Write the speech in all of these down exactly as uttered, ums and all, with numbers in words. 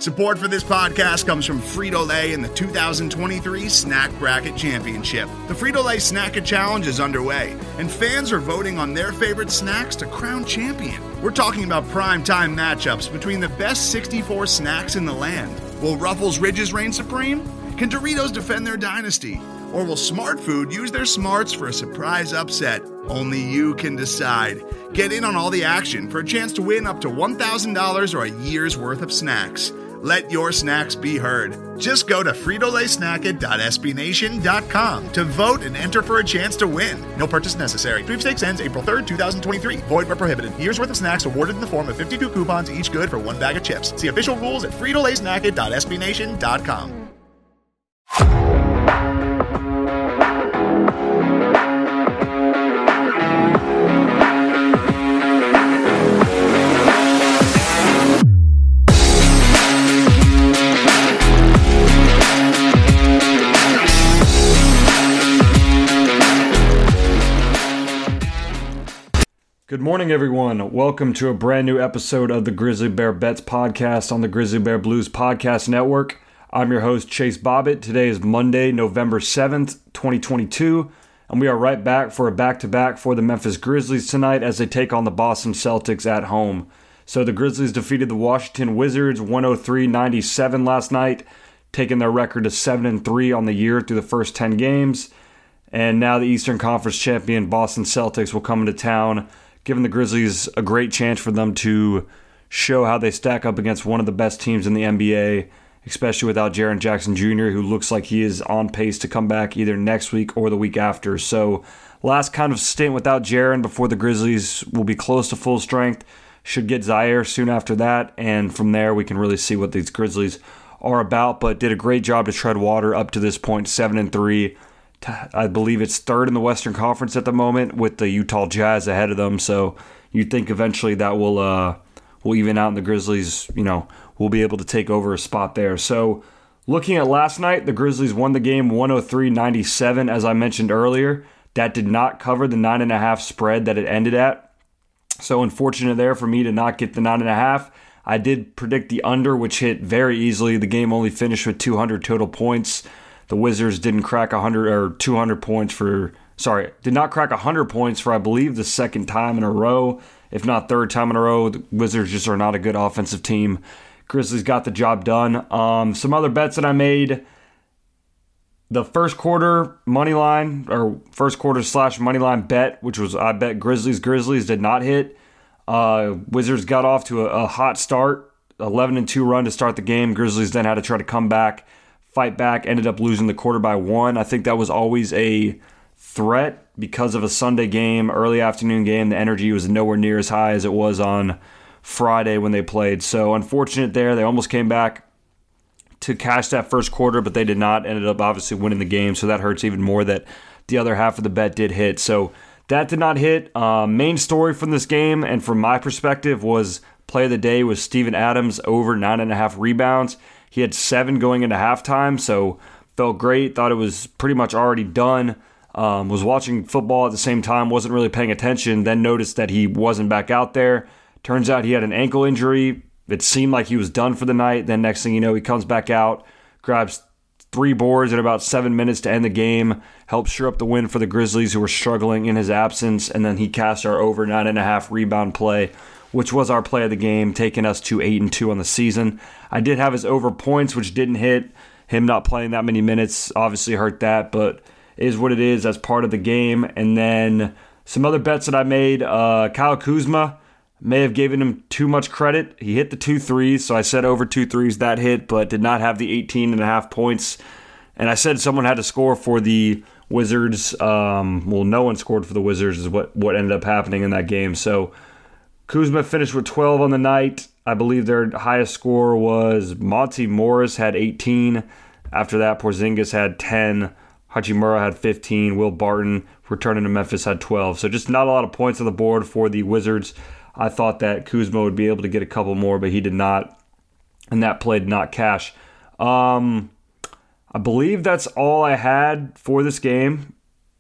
Support for this podcast comes from Frito-Lay and the two thousand twenty-three Snack Bracket Championship. The Frito-Lay Snack-A Challenge is underway, and fans are voting on their favorite snacks to crown champion. We're talking about prime-time matchups between the best sixty-four snacks in the land. Will Ruffles Ridges reign supreme? Can Doritos defend their dynasty? Or will Smart Food use their smarts for a surprise upset? Only you can decide. Get in on all the action for a chance to win up to one thousand dollars or a year's worth of snacks. Let your snacks be heard. Just go to Frito Lay Snack It dot S B Nation dot com to vote and enter for a chance to win. No purchase necessary. Sweepstakes ends April third, twenty twenty-three. Void where prohibited. Year's worth of snacks awarded in the form of fifty-two coupons, each good for one bag of chips. See official rules at Frito Lay Snack It dot S B Nation dot com. Good morning, everyone. Welcome to a brand new episode of the Grizzly Bear Bets podcast on the Grizzly Bear Blues Podcast Network. I'm your host, Chase Bobbitt. Today is Monday, November seventh, twenty twenty-two, and we are right back for a back-to-back for the Memphis Grizzlies tonight as they take on the Boston Celtics at home. So the Grizzlies defeated the Washington Wizards one oh three ninety-seven last night, taking their record to seven and three on the year through the first ten games. And now the Eastern Conference champion Boston Celtics will come into town, giving the Grizzlies a great chance for them to show how they stack up against one of the best teams in the N B A, especially without Jaren Jackson Junior, who looks like he is on pace to come back either next week or the week after. So last kind of stint without Jaren before the Grizzlies will be close to full strength. Should get Zaire soon after that, and from there we can really see what these Grizzlies are about, but did a great job to tread water up to this point, seven and three. I believe it's third in the Western Conference at the moment with the Utah Jazz ahead of them. So you'd think eventually that will uh, will even out and the Grizzlies, you know, will be able to take over a spot there. So looking at last night, the Grizzlies won the game one oh three ninety-seven, as I mentioned earlier. That did not cover the nine and a half spread that it ended at. So unfortunate there for me to not get the nine and a half. I did predict the under, which hit very easily. The game only finished with two hundred total points. The Wizards didn't crack one hundred or two hundred points for, sorry, did not crack one hundred points for, I believe, the second time in a row, if not third time in a row. The Wizards just are not a good offensive team. Grizzlies got the job done. Um, some other bets that I made, the first quarter money line, or first quarter slash money line bet, which was, I bet Grizzlies, Grizzlies did not hit. Uh, Wizards got off to a, a hot start, eleven and two run to start the game. Grizzlies then had to try to come back, fight back, ended up losing the quarter by one. I think that was always a threat because of a Sunday game, early afternoon game. The energy was nowhere near as high as it was on Friday when they played. So unfortunate there. They almost came back to cash that first quarter, but they did not. Ended up obviously winning the game, so that hurts even more that the other half of the bet did hit. So that did not hit. Uh, main story from this game, and from my perspective, was play of the day was Steven Adams over nine and a half rebounds. He had seven going into halftime, so felt great. Thought it was pretty much already done. Um, was watching football at the same time, wasn't really paying attention, then noticed that he wasn't back out there. Turns out he had an ankle injury. It seemed like he was done for the night. Then next thing you know, he comes back out, grabs three boards in about seven minutes to end the game, helps sure up the win for the Grizzlies, who were struggling in his absence, and then he cast our over nine and a half rebound play, which was our play of the game, taking us to eight and two on the season. I did have his over points, which didn't hit. Him not playing that many minutes obviously hurt that, but it is what it is as part of the game. And then some other bets that I made. Uh, Kyle Kuzma, may have given him too much credit. He hit the two threes, so I said over two threes, that hit, but did not have the eighteen and a half points. And I said someone had to score for the Wizards. Um, well, no one scored for the Wizards is what, what ended up happening in that game. So Kuzma finished with twelve on the night. I believe their highest score was Monty Morris had eighteen. After that, Porzingis had ten. Hachimura had fifteen. Will Barton, returning to Memphis, had twelve. So just not a lot of points on the board for the Wizards. I thought that Kuzma would be able to get a couple more, but he did not. And that play did not cash. Um, I believe that's all I had for this game.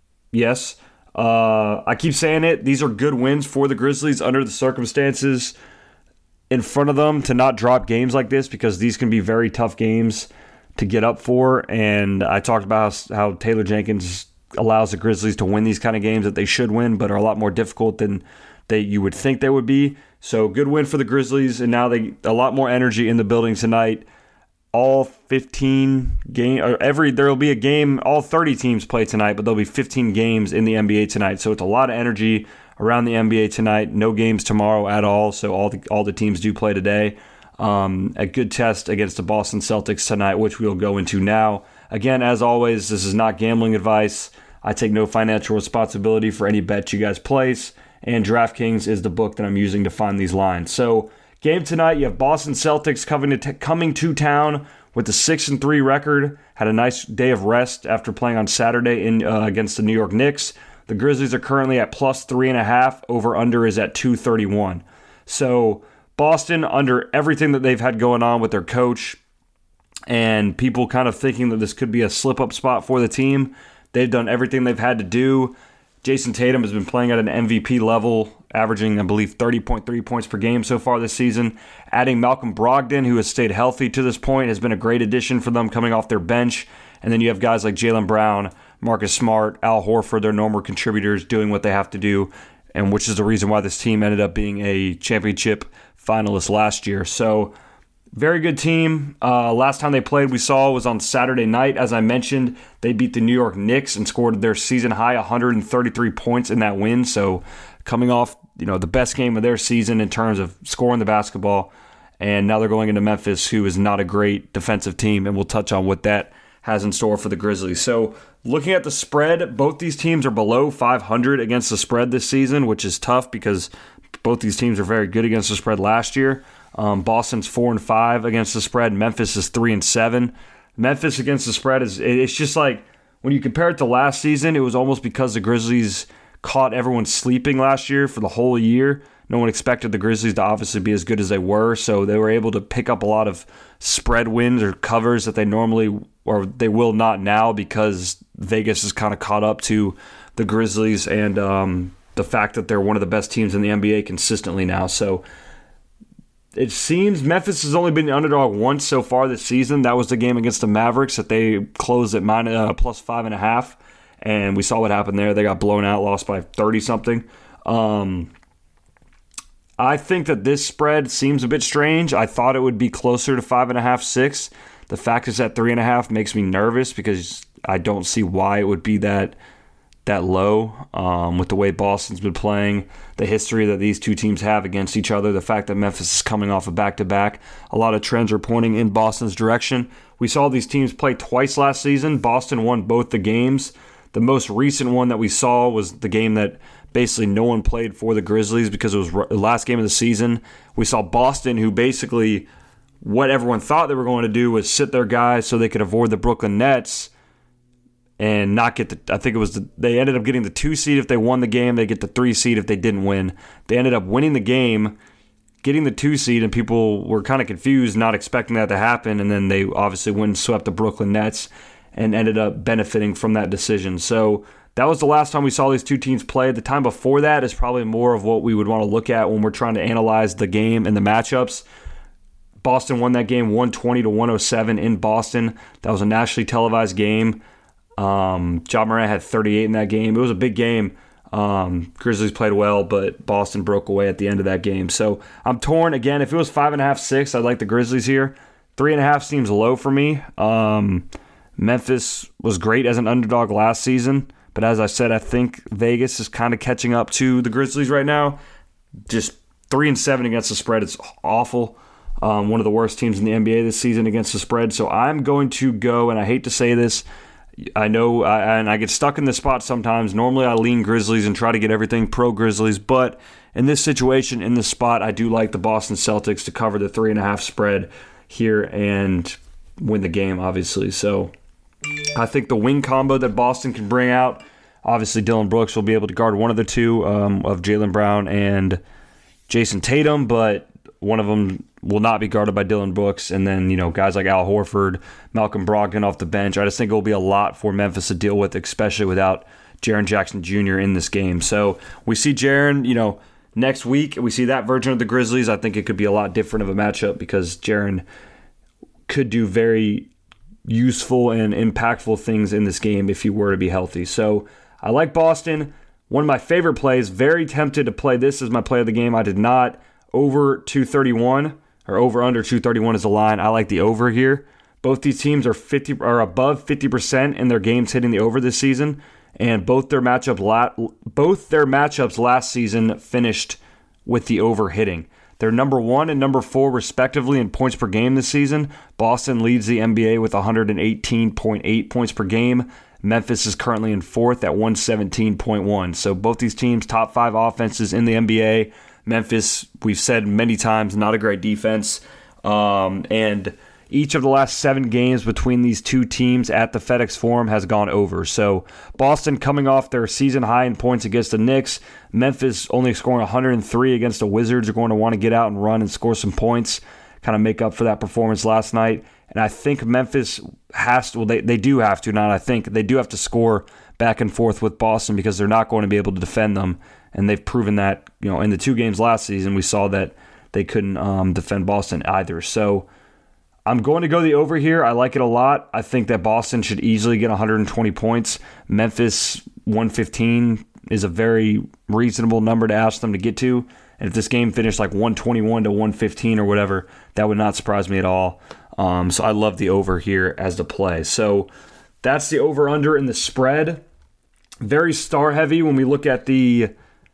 Yes. Uh, I keep saying it. These are good wins for the Grizzlies under the circumstances. in front of them to not drop games like this, because these can be very tough games to get up for. And I talked about how, how Taylor Jenkins allows the Grizzlies to win these kind of games that they should win, but are a lot more difficult than they you would think they would be. So good win for the Grizzlies, and now they a lot more energy in the building tonight. All fifteen game or every there will be a game. All thirty teams play tonight, but there'll be fifteen games in the N B A tonight. So it's a lot of energy around the N B A tonight. No games tomorrow at all. So all the all the teams do play today. Um, a good test against the Boston Celtics tonight, which we'll go into now. Again, as always, this is not gambling advice. I take no financial responsibility for any bet you guys place, and DraftKings is the book that I'm using to find these lines. So, game tonight, you have Boston Celtics coming to t- coming to town with a six and three record. Had a nice day of rest after playing on Saturday in uh, against the New York Knicks. The Grizzlies are currently at plus three and a half. Over under is at two thirty-one. So Boston, under everything that they've had going on with their coach and people kind of thinking that this could be a slip-up spot for the team, they've done everything they've had to do. Jason Tatum has been playing at an M V P level, averaging, I believe, thirty point three points per game so far this season. Adding Malcolm Brogdon, who has stayed healthy to this point, has been a great addition for them coming off their bench. And then you have guys like Jaylen Brown, Marcus Smart, Al Horford, their normal contributors, doing what they have to do, and which is the reason why this team ended up being a championship finalist last year. So, very good team. Uh, last time they played, we saw, was on Saturday night. As I mentioned, they beat the New York Knicks and scored their season-high one hundred thirty-three points in that win. So coming off, you know, the best game of their season in terms of scoring the basketball. And now they're going into Memphis, who is not a great defensive team, and we'll touch on what that has in store for the Grizzlies. So looking at the spread, both these teams are below five hundred against the spread this season, which is tough because both these teams are very good against the spread last year. Um, Boston's four and five against the spread. Memphis is three and seven. Memphis against the spread is it's just like when you compare it to last season, it was almost because the Grizzlies caught everyone sleeping last year for the whole year. No one expected the Grizzlies to obviously be as good as they were, so they were able to pick up a lot of spread wins or covers that they normally or they will not now because Vegas is kind of caught up to the Grizzlies and um, the fact that they're one of the best teams in the N B A consistently now. So it seems Memphis has only been the underdog once so far this season. That was the game against the Mavericks that they closed at minus, uh, plus five and a half, and we saw what happened there. They got blown out, lost by thirty-something. Um, I think that this spread seems a bit strange. I thought it would be closer to five and a half, six. The fact it's at three and a half makes me nervous because I don't see why it would be that that low um, with the way Boston's been playing, the history that these two teams have against each other, the fact that Memphis is coming off a back-to-back. A lot of trends are pointing in Boston's direction. We saw these teams play twice last season. Boston won both the games. The most recent one that we saw was the game that basically no one played for the Grizzlies because it was the last game of the season. We saw Boston, who basically what everyone thought they were going to do was sit their guys so they could avoid the Brooklyn Nets and not get the, I think it was, the, they ended up getting the two seed if they won the game. They get the three seed if they didn't win. They ended up winning the game, getting the two seed, and people were kind of confused, not expecting that to happen. And then they obviously went and swept the Brooklyn Nets and ended up benefiting from that decision. So that was the last time we saw these two teams play. The time before that is probably more of what we would want to look at when we're trying to analyze the game and the matchups. Boston won that game one twenty to one oh seven in Boston. That was a nationally televised game. Um, Ja Morant had thirty-eight in that game. It was a big game. Um, Grizzlies played well, but Boston broke away at the end of that game. So I'm torn. Again, if it was five and a half, six, I'd like the Grizzlies here. Three and a half seems low for me. Um, Memphis was great as an underdog last season, but as I said, I think Vegas is kind of catching up to the Grizzlies right now. Just three and seven against the spread. It's awful. Um, one of the worst teams in the N B A this season against the spread. So I'm going to go, and I hate to say this, I know, I, and I get stuck in this spot sometimes. Normally I lean Grizzlies and try to get everything pro-Grizzlies, but in this situation, in this spot, I do like the Boston Celtics to cover the three and a half spread here and win the game, obviously. So I think the wing combo that Boston can bring out, obviously Dillon Brooks will be able to guard one of the two um, of Jaylen Brown and Jason Tatum, but one of them will not be guarded by Dillon Brooks. And then, you know, guys like Al Horford, Malcolm Brogdon off the bench. I just think it will be a lot for Memphis to deal with, especially without Jaren Jackson Junior in this game. So we see Jaren, you know, Next week, we see that version of the Grizzlies. I think it could be a lot different of a matchup because Jaren could do very useful and impactful things in this game if he were to be healthy. So I like Boston. One of my favorite plays, very tempted to play this as my play of the game. I did not. Over two thirty-one, or over under two thirty-one is the line. I like the over here. Both these teams are fifty are above fifty percent in their games hitting the over this season, and both their matchup la- both their matchups last season finished with the over hitting. They're number one and number four respectively in points per game this season. Boston leads the N B A with one eighteen point eight points per game. Memphis is currently in fourth at one seventeen point one. So both these teams, top five offenses in the N B A. Memphis, we've said many times, not a great defense. Um, and each of the last seven games between these two teams at the FedEx Forum has gone over. So Boston coming off their season high in points against the Knicks. Memphis only scoring one hundred three against the Wizards are going to want to get out and run and score some points, kind of make up for that performance last night. And I think Memphis has to, well, they, they do have to, not I think, they do have to score back and forth with Boston because they're not going to be able to defend them. And they've proven that, you know, in the two games last season, we saw that they couldn't um, defend Boston either. So I'm going to go the over here. I like it a lot. I think that Boston should easily get one hundred twenty points. Memphis, one fifteen is a very reasonable number to ask them to get to. And if this game finished like one twenty-one to one fifteen or whatever, that would not surprise me at all. Um, so I love the over here as the play. So that's the over-under in the spread. Very star-heavy when we look at the...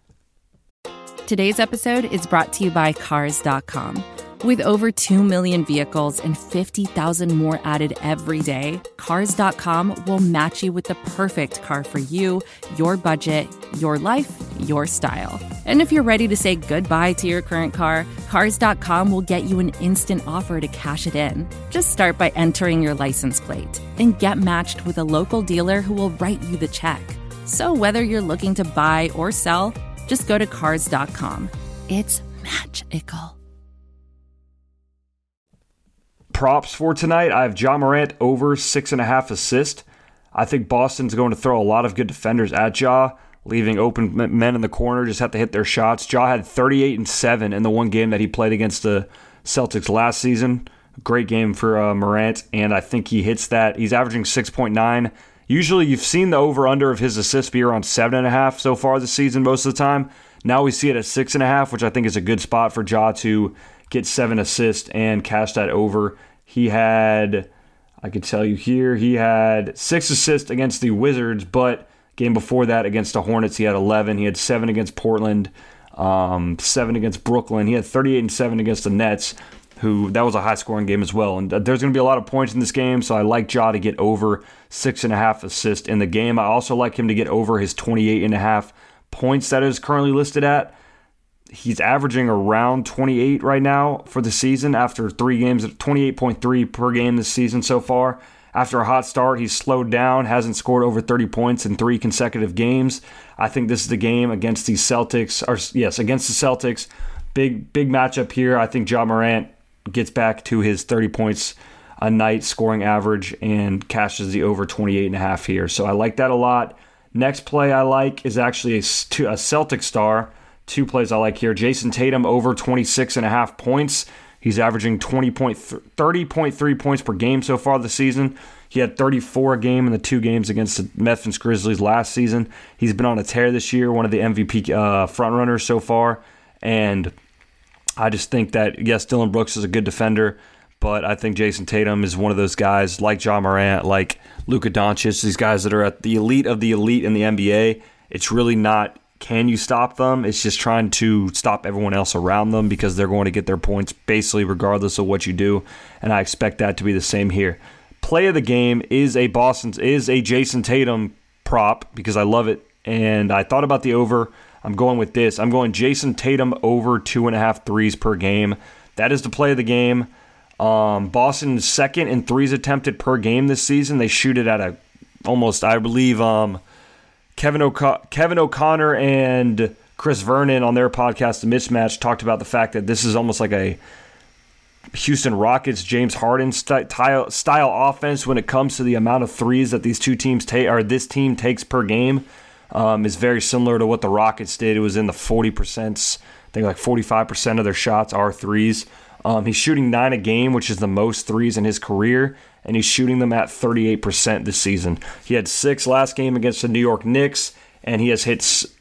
Today's episode is brought to you by Cars dot com. With over two million vehicles and fifty thousand more added every day, Cars dot com will match you with the perfect car for you, your budget, your life, your style. And if you're ready to say goodbye to your current car, Cars dot com will get you an instant offer to cash it in. Just start by entering your license plate and get matched with a local dealer who will write you the check. So whether you're looking to buy or sell, just go to Cars dot com. It's magical. Props for tonight, I have Ja Morant over six and a half assists. I think Boston's going to throw a lot of good defenders at Ja, leaving open men in the corner, just have to hit their shots. Ja had thirty-eight and seven in the one game that he played against the Celtics last season. Great game for uh, Morant, and I think he hits that. He's averaging six point nine. Usually you've seen the over-under of his assists be around seven point five so far this season most of the time. Now we see it at six point five, which I think is a good spot for Ja to get seven assists and cash that over. He had, I could tell you here, he had six assists against the Wizards, but game before that against the Hornets, he had eleven. He had seven against Portland, um, seven against Brooklyn. He had thirty-eight and seven against the Nets, who that was a high-scoring game as well. And there's going to be a lot of points in this game, so I like Ja to get over six and a half assists in the game. I also like him to get over his twenty-eight and a half points that is currently listed at. He's averaging around twenty-eight right now for the season after three games, twenty-eight point three per game this season so far. After a hot start, he's slowed down, hasn't scored over thirty points in three consecutive games. I think this is the game against the Celtics, or yes, against the Celtics. Big, big matchup here. I think Ja Morant gets back to his thirty points a night scoring average and cashes the over twenty-eight and a half here. So I like that a lot. Next play I like is actually a, a Celtic star. Two plays I like here. Jason Tatum over twenty-six and a half points. He's averaging twenty point thirty point three points per game so far this season. He had thirty-four a game in the two games against the Memphis Grizzlies last season. He's been on a tear this year, one of the M V P uh, frontrunners so far. And I just think that, yes, Dillon Brooks is a good defender, but I think Jason Tatum is one of those guys like Ja Morant, like Luka Doncic, these guys that are at the elite of the elite in the N B A. It's really not, can you stop them? It's just trying to stop everyone else around them because they're going to get their points basically regardless of what you do, and I expect that to be the same here. Play of the game is a Boston's is a Jason Tatum prop because I love it, and I thought about the over. I'm going with this. I'm going Jason Tatum over two and a half threes per game. That is the play of the game. Um, Boston is second in threes attempted per game this season. They shoot it at a almost, I believe, um, Kevin, O'Co- Kevin O'Connor and Chris Vernon on their podcast, The Mismatch, talked about the fact that this is almost like a Houston Rockets, James Harden style, style offense when it comes to the amount of threes that these two teams take, or this team takes per game. um, is very similar to what the Rockets did. It was in the forty percent, I think like forty-five percent of their shots are threes. Um, he's shooting nine a game, which is the most threes in his career, and he's shooting them at thirty-eight percent this season. He had six last game against the New York Knicks, and he has hit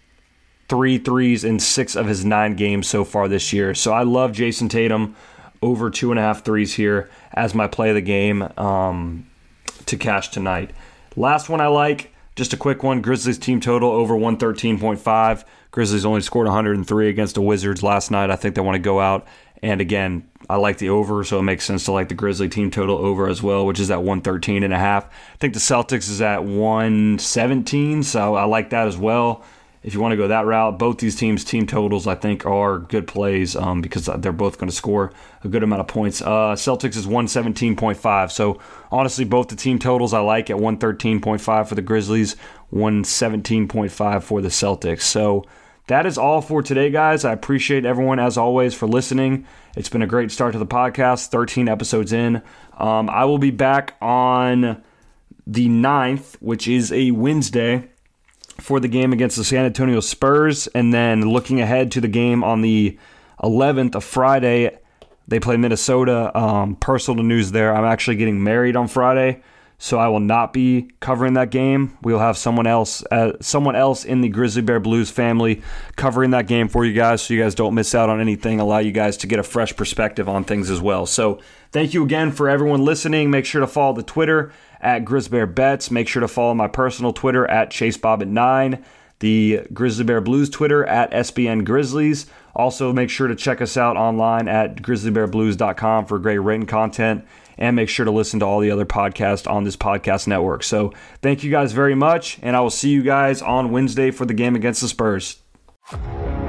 three threes in six of his nine games so far this year. So I love Jason Tatum over two and a half threes here as my play of the game um, to cash tonight. Last one I like, just a quick one, Grizzlies team total over one thirteen point five. Grizzlies only scored one hundred three against the Wizards last night. I think they want to go out. And again, I like the over, so it makes sense to like the Grizzly team total over as well, which is at one thirteen and a half. I think the Celtics is at one seventeen, so I like that as well. If you want to go that route, both these teams' team totals, I think, are good plays um, because they're both going to score a good amount of points. Uh, Celtics is one seventeen point five. So, honestly, both the team totals I like at one thirteen point five for the Grizzlies, one seventeen point five for the Celtics. So, that is all for today, guys. I appreciate everyone, as always, for listening. It's been a great start to the podcast, thirteen episodes in. Um, I will be back on the ninth, which is a Wednesday, for the game against the San Antonio Spurs, and then looking ahead to the game on the eleventh of Friday, they play Minnesota. Um, personal news there, I'm actually getting married on Friday, so I will not be covering that game. We'll have someone else, uh, someone else in the Grizzly Bear Blues family covering that game for you guys, so you guys don't miss out on anything. Allow you guys to get a fresh perspective on things as well. So thank you again for everyone listening. Make sure to follow the Twitter at GrizzBearBets. Make sure to follow my personal Twitter at ChaseBobbitt nine, the Grizzly Bear Blues Twitter at S B N Grizzlies. Also, make sure to check us out online at grizzly bear blues dot com for great written content, and make sure to listen to all the other podcasts on this podcast network. So thank you guys very much, and I will see you guys on Wednesday for the game against the Spurs.